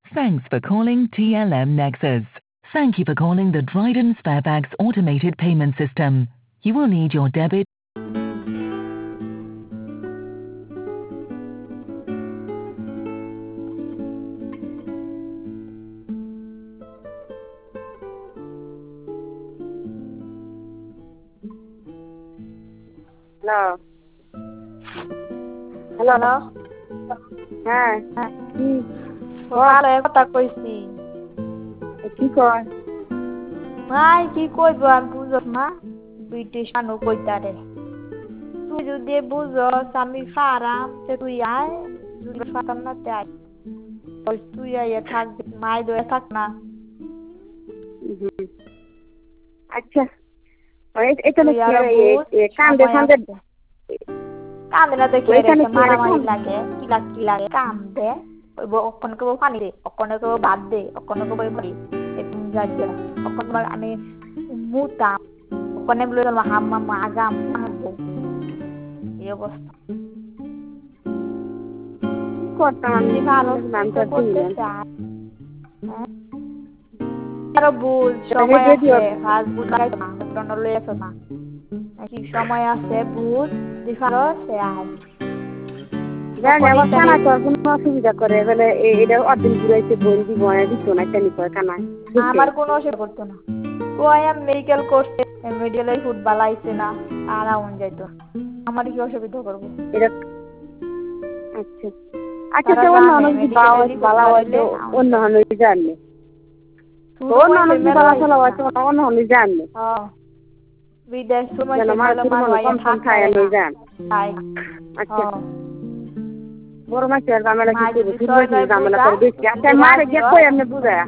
Thanks for calling TLM Nexus. Thank you for calling the Dryden Sparebags automated payment system. You will need your debit. Hello hello হ্যাঁ কি ভালো কথা কইছি কি কয় ভাই কি কইব আমি বুঝস না ব্রিটিশ আনো কইতারে তুই যদি বুঝস আমি ফারাম তে তুই আয় যদি ফারাম না তে আয় তুই আয় থাক মাই দয়ে থাক না আচ্ছা এটা কান্দে ফান্দে কান্দে না দেখে রেখে মারামারি লাগে কি লাগে কান্দে অক্ষণ কেবো পানি দে অক্ষণে কেবো ভাত দে অক্ষণে কেবো করি এরকম যাচ্ছে না অক্ষণ তোমার আমি মুতাম ওখানে বলে গেল হাম্মা আগাম মারবো এই অবস্থা করতাম আমি আরো বুঝ সময় আছে ফাজ বুঝ লাগাইতো না টন্ড লইয়াছো না কি সময় আছে বুঝ দিফারো সে আয় জানি আমার কানা তো কোনো অসুবিধা করে বলে এটা অদিন ঘুরাইছে বোন দিব দিত না কেন করে কানা আমার কোনো অসুবিধা করতো না কই আমি মেডিকেল করতে মেডিকেলে ফুটবল আইছে না আর আউন যাইতো আমার কি অসুবিধা করব এটা আচ্ছা আচ্ছা তো অন্য অন্য বালা হইতো অন্য অন্য জানলে অন্য অন্য বালা ফলা হইতো অন্য অন্য জানলে বিদেশ সময় কম কম খায় লই যান আচ্ছা বড় মাছের ঝামেলা কি করব ফুটবল ঝামেলা করে বেশি আচ্ছা মারে গিয়ে কই এমনি বুঝায়া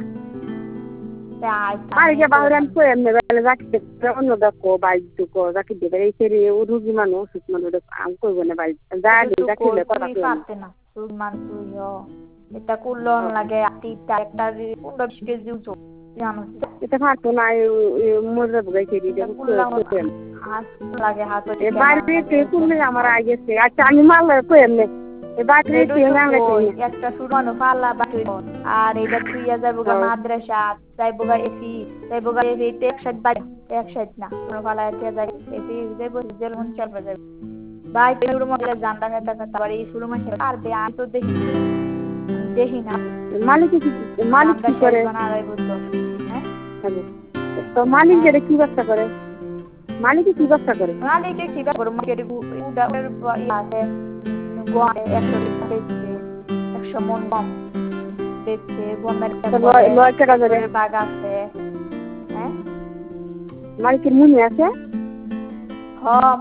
মারে গিয়ে বাহরান কই এমনি বেলে রাখতে অন্য দেখো বাইক কো রাখি দেবে এই সেরে ও রুগী মানুষ অসুখ মানুষ আমি কইব না বাইক যা দিই রাখিলে কথা কই পারতে না রুগী মানুষ এটা কুলন লাগে আটিটা একটা 15 কেজি উঠো জানো এটা ফাটো না মরে বগাই সেরি দেব হাত লাগে হাত এ বাড়িতে কুললে আমার আগেছে আচ্ছা আমি মাল কই এমনি এ বাড়িতে একটা সুরমানো পাল্লা বাকি আর এটা তুইয়া যাইবো গা মাদ্রাসা যাইবো গা এসি যাইবো গা এসি একসাথ না কোনো পালা এসে যাই এসি যাইবো জেল মন চলবে যাইবো ভাই শুরু মনে জানতা না তারপর এই শুরু মাসে পারবে আমি তো দেখি না মালিক কি করে হ্যাঁ তো মালিক যেটা কি ব্যবসা করে মালিক কি ব্যবসা করে মালিকে কি করে মার্কেটে উডার আছে গোয়া 100 মন গম দেখছে গমের বাগ আছে হ্যাঁ মালিকের মুনি আছে হ্যাঁ